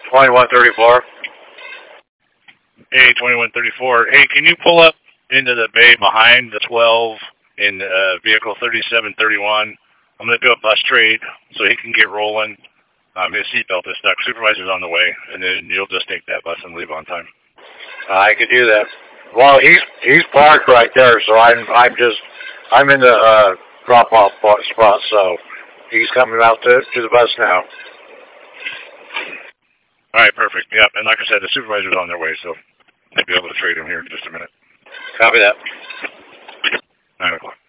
2134. Hey, 2134. Hey, can you pull up into the bay behind the 12 in vehicle 3731? I'm going to do a bus trade so he can get rolling. His seatbelt is stuck. Supervisor's on the way, and then you'll just take that bus and leave on time. I could do that. Well, he's parked right there, so I'm in the drop-off spot, so he's coming out to the bus now. All right, perfect. Yep, and like I said, the supervisor's on their way, so they'll be able to trade him here in just a minute. Copy that. 9 o'clock.